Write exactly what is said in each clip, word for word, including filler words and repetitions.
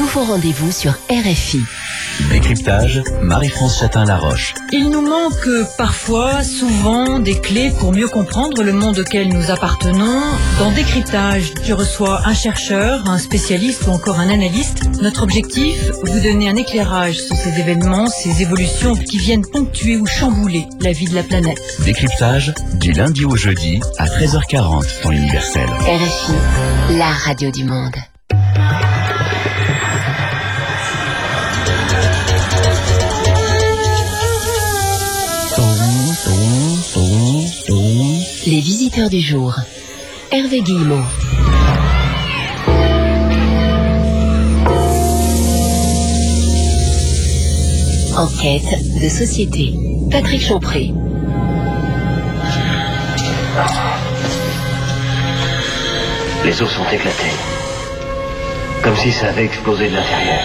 nouveau rendez-vous sur R F I. Décryptage, Marie-France Chatin-Laroche. Il nous manque parfois, souvent, des clés pour mieux comprendre le monde auquel nous appartenons. Dans Décryptage, tu reçois un chercheur, un spécialiste ou encore un analyste. Notre objectif, vous donner un éclairage sur ces événements, ces évolutions qui viennent ponctuer ou chambouler la vie de la planète. Décryptage, du lundi au jeudi à treize heures quarante dans l'Universel. R F I, la radio du monde. Les visiteurs du jour. Hervé Guillemot. Enquête de société. Patrick Champré. Les os sont éclatés. Comme si ça avait explosé de l'intérieur.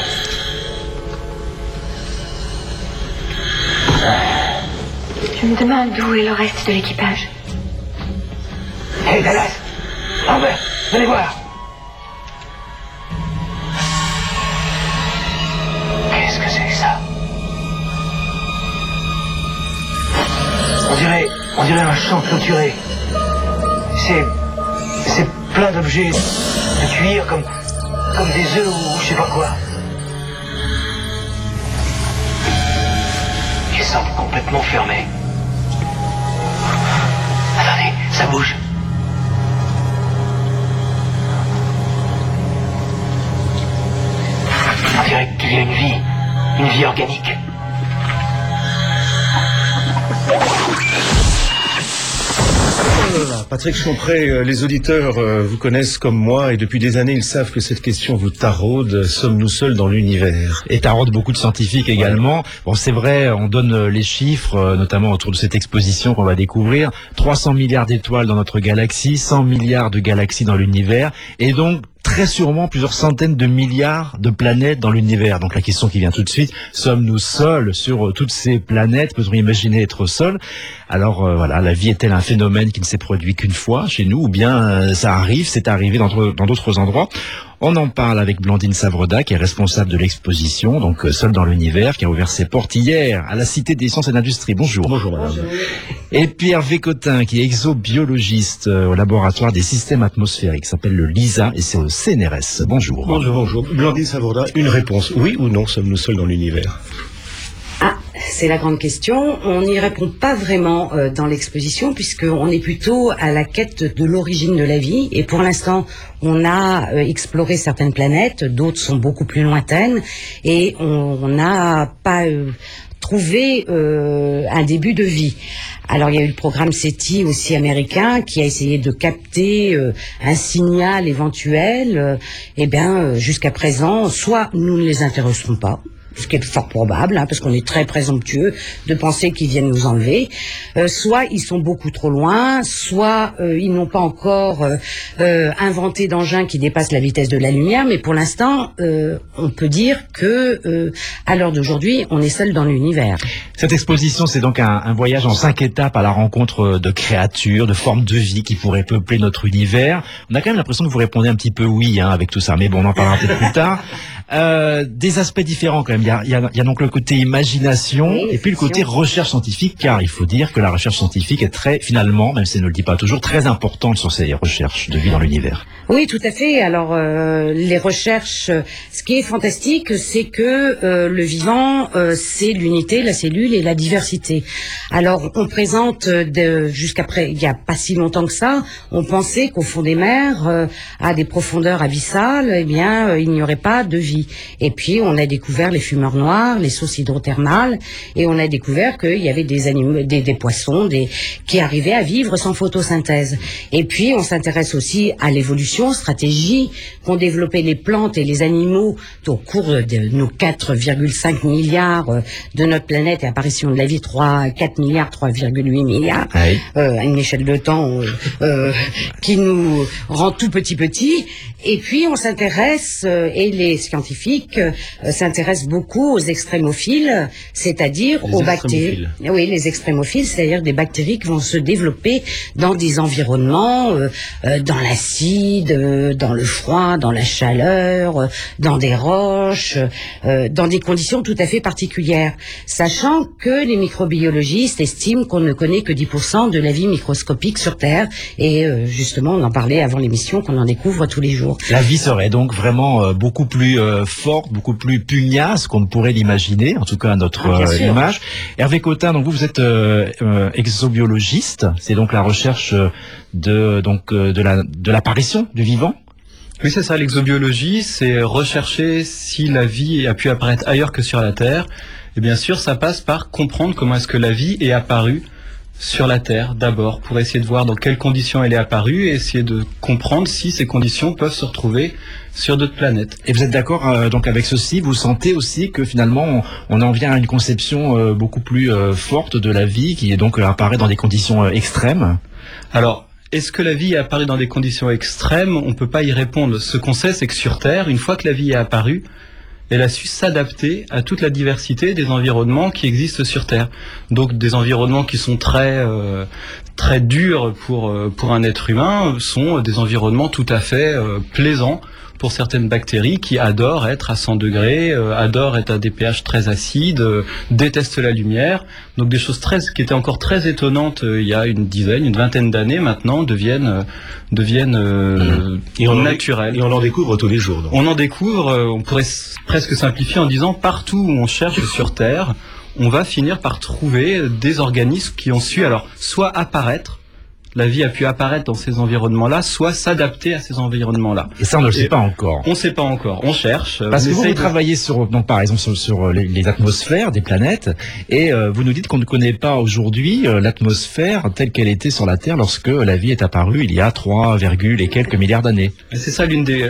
Je me demande d'où est le reste de l'équipage. Hé, hey, Dallas! Albert, venez voir! Qu'est-ce que c'est que ça? On dirait... on dirait un champ clôturé. C'est... c'est plein d'objets de cuir comme... comme des œufs ou je sais pas quoi. Qui semble complètement fermé. Attendez, ça bouge. On dirait qu'il y a une vie, une vie organique. Voilà, Patrick Champré, euh, les auditeurs euh, vous connaissent comme moi et depuis des années ils savent que cette question vous taraude. Sommes-nous seuls dans l'univers? Et taraude beaucoup de scientifiques également. Ouais. Bon, c'est vrai, on donne les chiffres, euh, notamment autour de cette exposition qu'on va découvrir. trois cents milliards d'étoiles dans notre galaxie, cent milliards de galaxies dans l'univers, et donc très sûrement plusieurs centaines de milliards de planètes dans l'univers. Donc la question qui vient tout de suite, sommes-nous seuls sur toutes ces planètes? Peut-on imaginer être seuls? Alors euh, voilà, la vie est-elle un phénomène qui ne s'est produit qu'une fois chez nous, ou bien euh, ça arrive, c'est arrivé dans, dans d'autres endroits? On en parle avec Blandine Savreda, qui est responsable de l'exposition, donc euh, Seul dans l'univers, qui a ouvert ses portes hier à la Cité des Sciences et de l'Industrie. Bonjour. Bonjour madame. Bonjour. Et puis Hervé Cotin, qui est exobiologiste euh, au laboratoire des systèmes atmosphériques, qui s'appelle le LISA, et c'est au C N R S. Bonjour. Bonjour, bonjour. Blandine Savreda, une réponse. Oui ou non, sommes-nous seuls dans l'univers? Ah, c'est la grande question. On n'y répond pas vraiment euh, dans l'exposition, puisqu'on est plutôt à la quête de l'origine de la vie. Et pour l'instant, on a euh, exploré certaines planètes, d'autres sont beaucoup plus lointaines, et on n'a pas euh, trouvé euh, un début de vie. Alors il y a eu le programme SETI aussi américain qui a essayé de capter euh, un signal éventuel. Euh, eh bien, euh, jusqu'à présent, soit nous ne les intéresserons pas, ce qui est fort probable, hein, parce qu'on est très présomptueux de penser qu'ils viennent nous enlever, euh, soit ils sont beaucoup trop loin, soit euh, ils n'ont pas encore euh, euh, inventé d'engins qui dépassent la vitesse de la lumière, mais pour l'instant, euh, on peut dire que euh, à l'heure d'aujourd'hui, on est seul dans l'univers. Cette exposition, c'est donc un, un voyage en cinq étapes à la rencontre de créatures, de formes de vie qui pourraient peupler notre univers. On a quand même l'impression que vous répondez un petit peu oui hein, avec tout ça, mais bon, on en parlera peut-être plus tard. Euh, des aspects différents quand même. Il y a, il y a, il y a donc le côté imagination oui, et puis le côté recherche scientifique, car il faut dire que la recherche scientifique est très, finalement, même si elle ne le dit pas toujours, très importante sur ces recherches de vie dans l'univers. Oui, tout à fait. Alors, euh, les recherches, ce qui est fantastique, c'est que euh, le vivant, euh, c'est l'unité, la cellule et la diversité. Alors, on présente de, jusqu'après, il n'y a pas si longtemps que ça, on pensait qu'au fond des mers, euh, à des profondeurs abyssales, eh bien, euh, il n'y aurait pas de vie. Et puis, on a découvert les fumeurs noirs, les sources hydrothermales, et on a découvert qu'il y avait des animaux, des, des poissons, des, qui arrivaient à vivre sans photosynthèse. Et puis, on s'intéresse aussi à l'évolution, stratégie qu'ont développé les plantes et les animaux au cours de nos quatre virgule cinq milliards de notre planète et apparition de la vie trois, quatre milliards, trois virgule huit milliards, oui. euh, à une échelle de temps euh, euh, qui nous rend tout petit petit. Et puis, on s'intéresse, euh, et les scientifiques euh, s'intéressent beaucoup aux extrémophiles, c'est-à-dire Les aux bactéries. Oui, les extrémophiles, c'est-à-dire des bactéries qui vont se développer dans des environnements, euh, euh, dans l'acide, euh, dans le froid, dans la chaleur, euh, dans des roches, euh, dans des conditions tout à fait particulières. Sachant que les microbiologistes estiment qu'on ne connaît que dix pour cent de la vie microscopique sur Terre. Et euh, justement, on en parlait avant l'émission, qu'on en découvre tous les jours. La vie serait donc vraiment euh, beaucoup plus euh, forte, beaucoup plus pugnace qu'on ne pourrait l'imaginer, en tout cas à notre ah, euh, image. Hervé Cotin, donc vous, vous êtes euh, euh, exobiologiste, c'est donc la recherche de donc euh, de la de l'apparition du vivant. Oui, c'est ça, l'exobiologie, c'est rechercher si la vie a pu apparaître ailleurs que sur la Terre. Et bien sûr, ça passe par comprendre comment est-ce que la vie est apparue sur la Terre, d'abord, pour essayer de voir dans quelles conditions elle est apparue et essayer de comprendre si ces conditions peuvent se retrouver sur d'autres planètes. Et vous êtes d'accord euh, donc avec ceci, vous sentez aussi que finalement on, on en vient à une conception euh, beaucoup plus euh, forte de la vie, qui est donc euh, apparaît dans des conditions euh, extrêmes? Alors, est-ce que la vie est apparue dans des conditions extrêmes? On ne peut pas y répondre. Ce qu'on sait, c'est que sur Terre, une fois que la vie est apparue, elle a su s'adapter à toute la diversité des environnements qui existent sur Terre. Donc des environnements qui sont très euh, très durs pour euh, pour un être humain sont des environnements tout à fait euh, plaisants pour certaines bactéries qui adorent être à cent degrés, euh, adorent être à des pH très acides, euh, détestent la lumière. Donc des choses très, qui étaient encore très étonnantes euh, il y a une dizaine, une vingtaine d'années maintenant, deviennent, euh, deviennent euh, et on naturelles. Et on en découvre tous les jours. Donc. On en découvre, euh, on pourrait s- presque simplifier en disant partout où on cherche sur Terre, on va finir par trouver des organismes qui ont su alors soit apparaître, la vie a pu apparaître dans ces environnements-là, soit s'adapter à ces environnements-là. Et ça, on ne le sait pas encore. On ne sait pas encore, on cherche. Parce que vous, vous de... travaillez sur, donc par exemple sur, sur les, les atmosphères des planètes, et euh, vous nous dites qu'on ne connaît pas aujourd'hui euh, l'atmosphère telle qu'elle était sur la Terre lorsque la vie est apparue il y a trois, et quelques milliards d'années. C'est ça l'une des...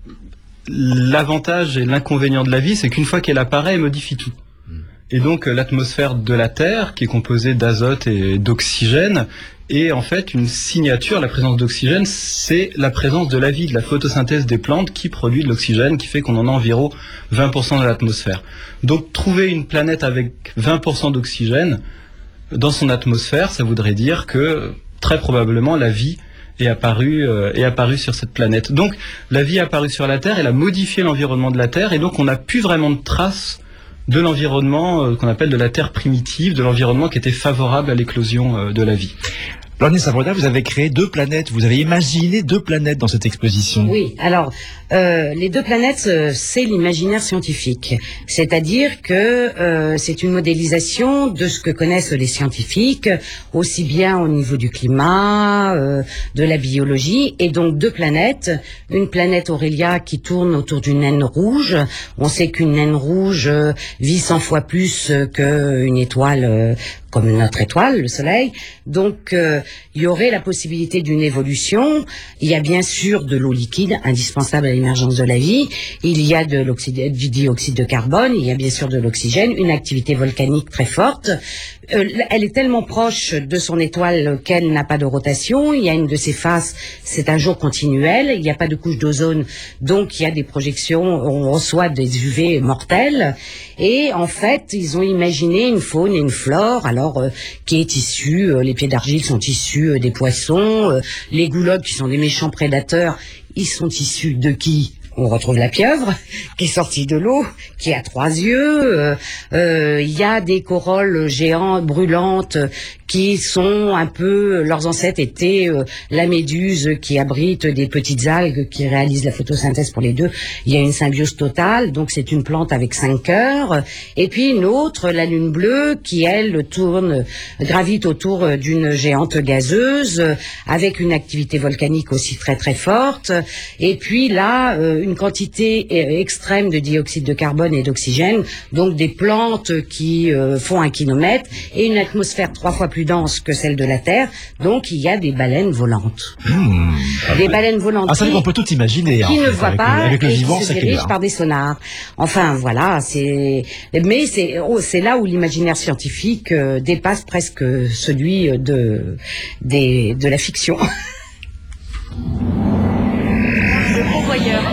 L'avantage et l'inconvénient de la vie, c'est qu'une fois qu'elle apparaît, elle modifie tout. Et donc l'atmosphère de la Terre, qui est composée d'azote et d'oxygène, est en fait une signature. La présence d'oxygène, c'est la présence de la vie, de la photosynthèse des plantes qui produit de l'oxygène, qui fait qu'on en a environ vingt pour cent de l'atmosphère. Donc trouver une planète avec vingt pour cent d'oxygène dans son atmosphère, ça voudrait dire que très probablement la vie est apparue, euh, est apparue sur cette planète. Donc la vie est apparue sur la Terre, elle a modifié l'environnement de la Terre, et donc on n'a plus vraiment de traces de l'environnement euh, qu'on appelle de la Terre primitive, de l'environnement qui était favorable à l'éclosion euh, de la vie. Lornée Sabroda, vous avez créé deux planètes, vous avez imaginé deux planètes dans cette exposition. Oui, alors euh, les deux planètes, euh, c'est l'imaginaire scientifique, c'est-à-dire que euh, c'est une modélisation de ce que connaissent les scientifiques, aussi bien au niveau du climat, euh, de la biologie, et donc deux planètes, une planète Aurélia qui tourne autour d'une naine rouge. On sait qu'une naine rouge euh, vit cent fois plus euh, qu'une étoile euh, comme notre étoile, le Soleil. Donc, euh, il y aurait la possibilité d'une évolution. Il y a bien sûr de l'eau liquide, indispensable à l'émergence de la vie. Il y a de l'oxyde, du dioxyde de carbone. Il y a bien sûr de l'oxygène, une activité volcanique très forte. Euh, elle est tellement proche de son étoile qu'elle n'a pas de rotation. Il y a une de ses faces, c'est un jour continuel. Il n'y a pas de couche d'ozone, donc il y a des projections, on reçoit des U V mortels. Et en fait, ils ont imaginé une faune et une flore, alors euh, qui est issue, euh, les pieds d'argile sont issus euh, des poissons, euh, les goulottes qui sont des méchants prédateurs, ils sont issus de qui ? On retrouve la pieuvre qui est sortie de l'eau, qui a trois yeux. Il euh, euh, y a des corolles géantes, brûlantes, qui sont un peu... Leurs ancêtres étaient euh, la méduse qui abrite des petites algues qui réalisent la photosynthèse pour les deux. Il y a une symbiose totale, donc c'est une plante avec cinq cœurs. Et puis une autre, la lune bleue, qui elle tourne, gravite autour d'une géante gazeuse, avec une activité volcanique aussi très très forte. Et puis là... Euh, une quantité extrême de dioxyde de carbone et d'oxygène, donc des plantes qui euh, font un kilomètre, et une atmosphère trois fois plus dense que celle de la Terre, donc il y a des baleines volantes. Mmh. Des baleines volantes ah, ça, qui, on peut tout imaginer, qui hein, ne fait, voient avec pas le, avec le et vivant, qui se ça dirigent par des sonars. Enfin voilà, c'est mais c'est oh, c'est là où l'imaginaire scientifique euh, dépasse presque celui de des, de la fiction. Le convoyeur en provenance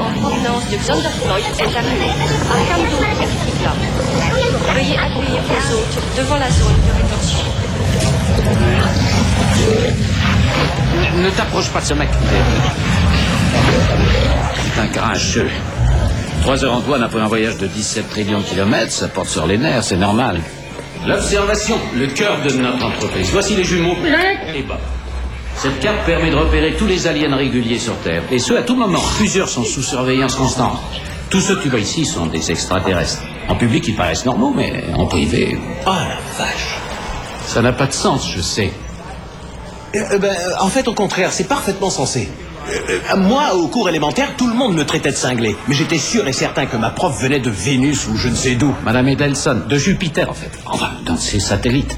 l'annonce de Xanderfloyd est terminée. Arkham douze est là. Veuillez accueillir les autres devant la zone de rétention. Ne, ne t'approche pas de ce mec. C'est un grincheux. Trois heures en douane après un voyage de dix-sept trillions de kilomètres, ça porte sur les nerfs, c'est normal. L'observation, le cœur de notre entreprise. Voici les jumeaux et bas. Cette carte permet de repérer tous les aliens réguliers sur Terre, et ce à tout moment. Plusieurs sont sous surveillance constante. Tous ceux que tu vois ici sont des extraterrestres. En public, ils paraissent normaux, mais en privé... Oh la vache. Ça n'a pas de sens, je sais. Euh, ben, en fait, au contraire, c'est parfaitement sensé. Euh, moi, au cours élémentaire, tout le monde me traitait de cinglé. Mais j'étais sûr et certain que ma prof venait de Vénus ou je ne sais d'où. Madame Edelson, de Jupiter, en fait. Enfin, dans ses satellites.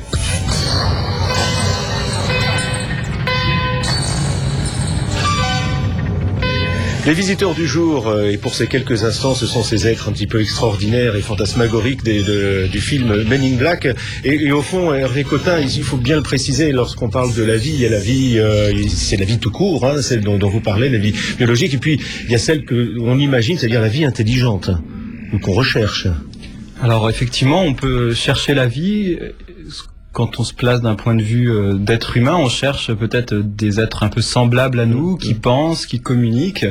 Les visiteurs du jour, euh, et pour ces quelques instants, ce sont ces êtres un petit peu extraordinaires et fantasmagoriques des, de, du film Men in Black. Et, et au fond, Hervé Cotin, il faut bien le préciser, lorsqu'on parle de la vie, il y a la vie, euh, c'est la vie tout court, hein, celle dont, dont vous parlez, la vie biologique, et puis il y a celle que on imagine, c'est-à-dire la vie intelligente, ou qu'on recherche. Alors effectivement, on peut chercher la vie. Quand on se place d'un point de vue euh, d'être humain, on cherche peut-être des êtres un peu semblables à nous, qui pensent, qui communiquent.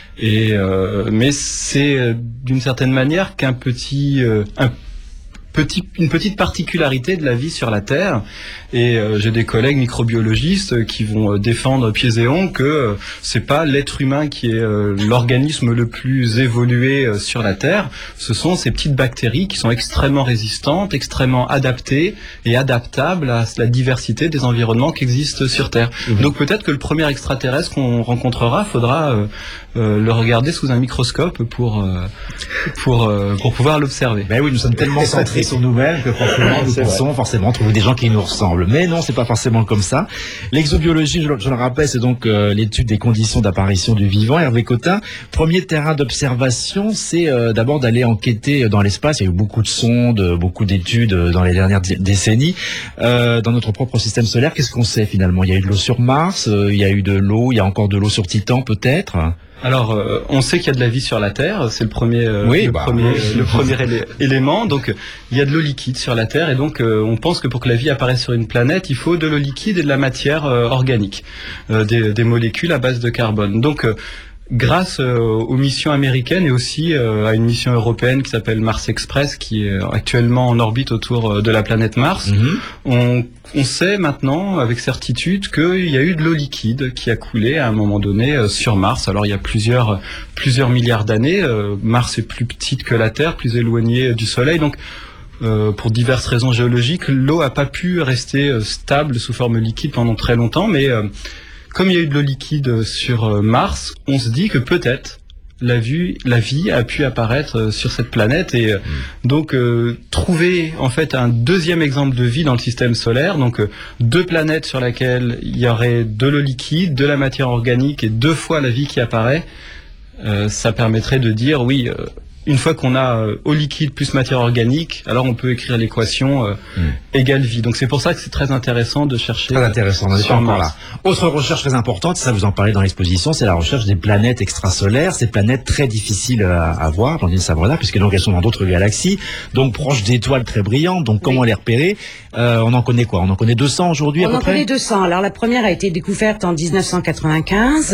Et euh, mais c'est euh, d'une certaine manière qu'un petit, euh, un petit, une petite particularité de la vie sur la Terre. Et euh, j'ai des collègues microbiologistes qui vont euh, défendre pieds et ongles que euh, c'est pas l'être humain qui est euh, l'organisme le plus évolué euh, sur la Terre. Ce sont ces petites bactéries qui sont extrêmement résistantes, extrêmement adaptées et adaptables à la diversité des environnements qui existent sur Terre. Mmh. Donc peut-être que le premier extraterrestre qu'on rencontrera, faudra euh, euh, le regarder sous un microscope pour euh, pour euh, pour pouvoir l'observer. Ben oui, nous sommes tellement centrés sur nous-mêmes que forcément nous pensons forcément trouver des gens qui nous ressemblent. Mais non, c'est pas forcément comme ça. L'exobiologie, je, je le rappelle, c'est donc euh, l'étude des conditions d'apparition du vivant. Hervé Cotin, premier terrain d'observation, c'est euh, d'abord d'aller enquêter dans l'espace. Il y a eu beaucoup de sondes, beaucoup d'études dans les dernières décennies. Euh, dans notre propre système solaire, qu'est-ce qu'on sait finalement? Il y a eu de l'eau sur Mars, euh, il y a eu de l'eau, il y a encore de l'eau sur Titan peut-être? Alors, euh, on sait qu'il y a de la vie sur la Terre, c'est le premier, euh, oui, le, bah, premier oui. le premier élé élément. Donc, il y a de l'eau liquide sur la Terre, et donc euh, on pense que pour que la vie apparaisse sur une planète, il faut de l'eau liquide et de la matière euh, organique, euh, des, des molécules à base de carbone. Donc, euh, grâce euh, aux missions américaines et aussi euh, à une mission européenne qui s'appelle Mars Express, qui est actuellement en orbite autour euh, de la planète Mars, mm-hmm. on, on sait maintenant avec certitude qu'il y a eu de l'eau liquide qui a coulé à un moment donné euh, sur Mars. Alors il y a plusieurs plusieurs milliards d'années. Euh, Mars est plus petite que la Terre, plus éloignée du Soleil, donc Euh, pour diverses raisons géologiques, l'eau a pas pu rester euh, stable sous forme liquide pendant très longtemps, mais euh, comme il y a eu de l'eau liquide sur euh, Mars, on se dit que peut-être la, vue, la vie a pu apparaître euh, sur cette planète, et euh, mmh. donc euh, trouver en fait un deuxième exemple de vie dans le système solaire, donc euh, deux planètes sur lesquelles il y aurait de l'eau liquide, de la matière organique et deux fois la vie qui apparaît, euh, ça permettrait de dire oui. Euh, Une fois qu'on a euh, eau liquide plus matière organique, alors on peut écrire l'équation euh, mm. égale vie. Donc c'est pour ça que c'est très intéressant de chercher. Très intéressant, on est pas encore là. Autre recherche très importante, ça vous en parlez dans l'exposition, c'est la recherche des planètes extrasolaires, ces planètes très difficiles à, à voir, dans Sabre-là, puisque donc elles sont dans d'autres galaxies, donc proches d'étoiles très brillantes. Donc comment oui. les repérer? euh, On en connaît quoi? On en connaît deux cents aujourd'hui à peu près? On en connaît deux cents. Alors la première a été découverte en dix-neuf cent quatre-vingt-quinze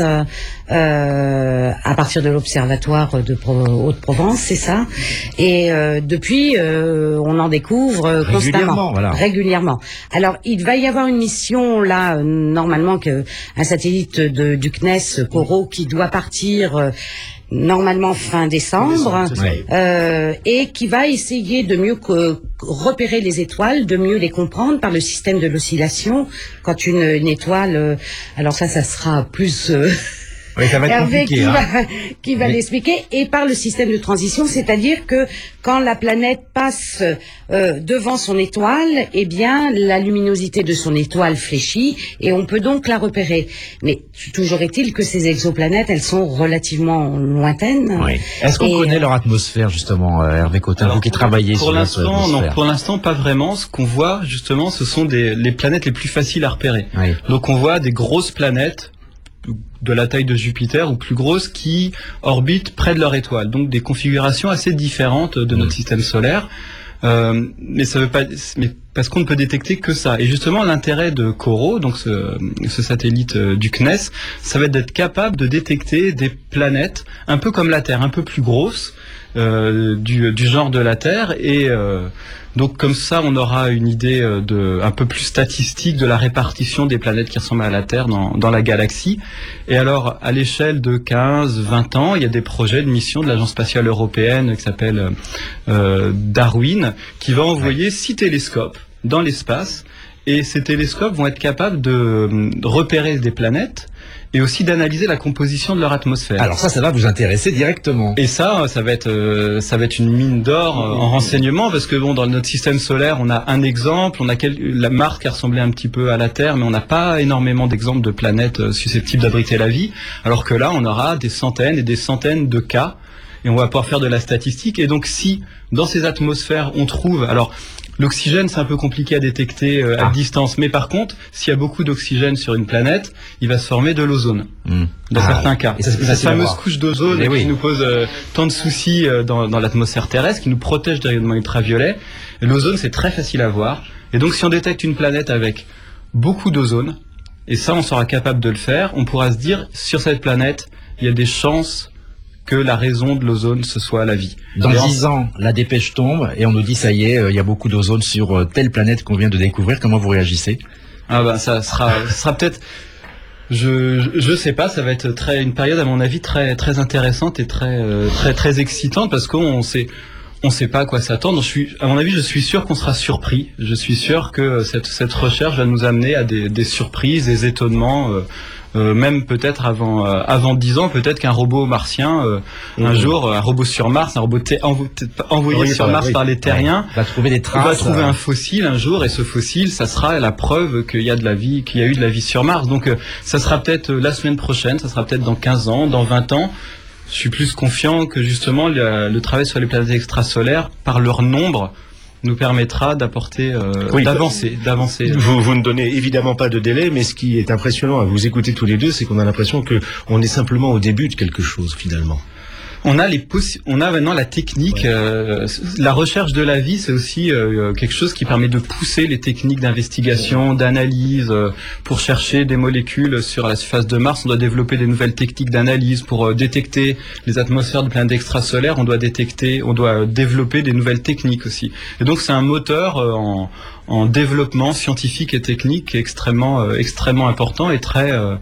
euh, à partir de l'observatoire de Pro- Haute-Provence. C'est ça. Et euh, depuis, euh, on en découvre euh, constamment, voilà. régulièrement. Alors, il va y avoir une mission là, euh, normalement, que un satellite de, du C N E S, Corot, qui doit partir. Euh, normalement fin décembre, euh, et qui va essayer de mieux que, repérer les étoiles, de mieux les comprendre par le système de l'oscillation. Quand une, une étoile, euh, alors ça, ça sera plus... Euh, Oui, ça va être Hervé compliqué, qui hein. va, qui va oui. l'expliquer, et par le système de transition, c'est-à-dire que quand la planète passe euh, devant son étoile, eh bien la luminosité de son étoile fléchit et on peut donc la repérer. Mais toujours est-il que ces exoplanètes, elles sont relativement lointaines. Oui. Est-ce qu'on et connaît leur atmosphère justement, Hervé Cotin, vous qui travaillez pour sur l'instant, non, pour l'instant pas vraiment. Ce qu'on voit justement, ce sont des les planètes les plus faciles à repérer. Oui. Donc on voit des grosses planètes de la taille de Jupiter ou plus grosses qui orbitent près de leur étoile. Donc des configurations assez différentes de notre système solaire. Euh, mais ça veut pas, mais parce qu'on ne peut détecter que ça. Et justement, l'intérêt de COROT, donc ce, ce satellite du C N E S, ça va être d'être capable de détecter des planètes un peu comme la Terre, un peu plus grosses, euh, du, du genre de la Terre. Et euh, donc comme ça, on aura une idée de, un peu plus statistique de la répartition des planètes qui ressemblent à la Terre dans, dans la galaxie. Et alors, à l'échelle de quinze vingt ans, il y a des projets de mission de l'Agence spatiale européenne qui s'appelle euh, Darwin, qui va envoyer six télescopes dans l'espace. Et ces télescopes vont être capables de repérer des planètes et aussi d'analyser la composition de leur atmosphère. Alors ça, ça va vous intéresser directement. Et ça, ça va être, euh, ça va être une mine d'or euh, en renseignement, parce que bon, dans notre système solaire, on a un exemple, on a quel, la Mars qui ressemblait un petit peu à la Terre, mais on n'a pas énormément d'exemples de planètes euh, susceptibles d'abriter la vie, alors que là, on aura des centaines et des centaines de cas, et on va pouvoir faire de la statistique. Et donc, si dans ces atmosphères, on trouve, alors l'oxygène, c'est un peu compliqué à détecter euh, à ah. distance, mais par contre, s'il y a beaucoup d'oxygène sur une planète, il va se former de l'ozone, mmh. dans ah, certains cas. Et ça, cette fameuse couche d'ozone qui oui. nous pose euh, tant de soucis euh, dans, dans l'atmosphère terrestre, qui nous protège des rayonnements ultraviolets. L'ozone, c'est très facile à voir. Et donc, si on détecte une planète avec beaucoup d'ozone, et ça, on sera capable de le faire, on pourra se dire, sur cette planète, il y a des chances que la raison de l'ozone, ce soit la vie. Dans dix ans, la dépêche tombe et on nous dit, ça y est, il euh, y a beaucoup d'ozone sur euh, telle planète qu'on vient de découvrir. Comment vous réagissez? Ah bah ça sera, ça sera peut-être, je, je sais pas, ça va être très, une période à mon avis très, très intéressante et très, euh, très, très excitante, parce qu'on sait, on sait pas à quoi s'attendre. Je suis, à mon avis, je suis sûr qu'on sera surpris. Je suis sûr que cette, cette recherche va nous amener à des, des surprises, des étonnements. Euh, Euh, même peut-être avant euh, avant dix ans, peut-être qu'un robot martien, euh, mmh. un jour, un robot sur Mars, un robot envo envoyé oui, sur Mars oui. par les terriens, ouais. va trouver des traces, va trouver euh... un fossile un jour, et ce fossile, ça sera la preuve qu'il y a de la vie, qu'il y a eu de la vie sur Mars. Donc, euh, ça sera peut-être euh, la semaine prochaine, ça sera peut-être dans quinze ans, dans vingt ans. Je suis plus confiant que justement le, le travail sur les planètes extrasolaires, par leur nombre, nous permettra d'apporter, euh, oui, d'avancer, d'avancer. Vous, vous ne donnez évidemment pas de délai, mais ce qui est impressionnant à vous écouter tous les deux, c'est qu'on a l'impression que on est simplement au début de quelque chose, finalement. On a les possi on a maintenant la technique. Ouais. Euh, la recherche de la vie, c'est aussi euh, quelque chose qui permet de pousser les techniques d'investigation, ouais. d'analyse. Euh, pour chercher des molécules sur la surface de Mars, on doit développer des nouvelles techniques d'analyse. Pour euh, détecter les atmosphères de planètes extrasolaires, on doit détecter, on doit euh, développer des nouvelles techniques aussi. Et donc c'est un moteur euh, en, en développement scientifique et technique extrêmement, euh, extrêmement important et très euh,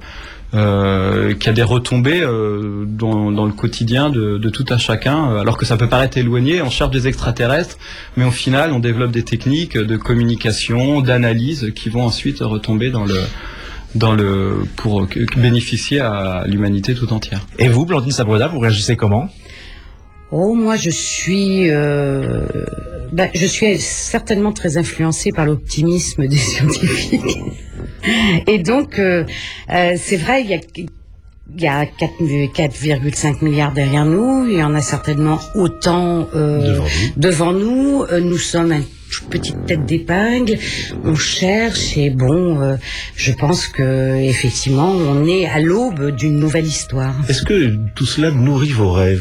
Euh, qui a des retombées euh, dans, dans le quotidien de, de tout à chacun, alors que ça peut paraître éloigné. On cherche des extraterrestres, mais au final, on développe des techniques de communication, d'analyse, qui vont ensuite retomber dans le dans le pour bénéficier à l'humanité tout entière. Et vous, Blandine Sabredat, vous réagissez comment? Oh, moi, je suis, euh, ben, je suis certainement très influencée par l'optimisme des scientifiques. Et donc, euh, euh, c'est vrai, il y a, il y a quatre virgule cinq milliards derrière nous, il y en a certainement autant euh, devant nous. Devant nous. Euh, nous sommes une petite tête d'épingle, on cherche et bon, euh, je pense que effectivement, on est à l'aube d'une nouvelle histoire. Est-ce que tout cela nourrit vos rêves ?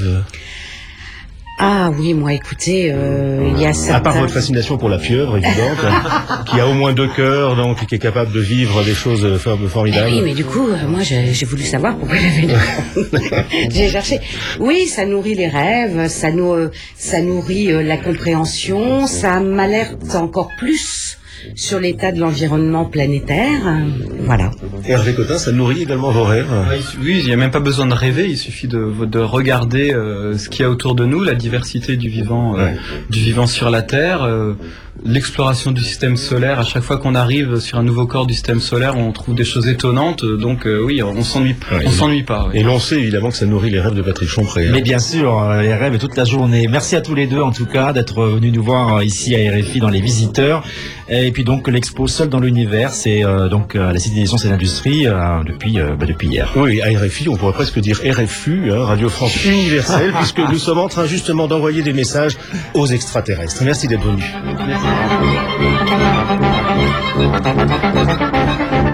Ah oui, moi écoutez, euh, il y a certains... À part votre fascination pour la pieuvre, évidente, qui a au moins deux cœurs, donc qui est capable de vivre des choses formidables. Eh oui, mais du coup, euh, moi j'ai voulu savoir pourquoi il avait une... J'ai cherché. Oui, ça nourrit les rêves, ça, nous, euh, ça nourrit euh, la compréhension, ça m'alerte encore plus sur l'état de l'environnement planétaire. Voilà. Hervé Cotin, ça nourrit également vos rêves? Oui, il n'y a même pas besoin de rêver, il suffit de, de regarder euh, ce qu'il y a autour de nous, la diversité du vivant, euh, ouais. du vivant sur la Terre, euh, l'exploration du système solaire. À chaque fois qu'on arrive sur un nouveau corps du système solaire, on trouve des choses étonnantes. Donc euh, oui, on s'ennuie, ouais, on s'ennuie pas. Ouais. Et l'on sait évidemment que ça nourrit les rêves de Patrick Champré. Hein. Mais bien sûr, les rêves toute la journée. Merci à tous les deux en tout cas d'être venus nous voir ici à R F I dans les visiteurs. Et puis donc l'expo Seul dans l'univers, c'est euh, donc à la Cité des Sciences et de l'Industrie euh, depuis euh, bah, depuis hier. Oui, à R F I, on pourrait presque dire R F U, hein, Radio France Universelle, puisque nous sommes en train justement d'envoyer des messages aux extraterrestres. Merci d'être venus. Merci.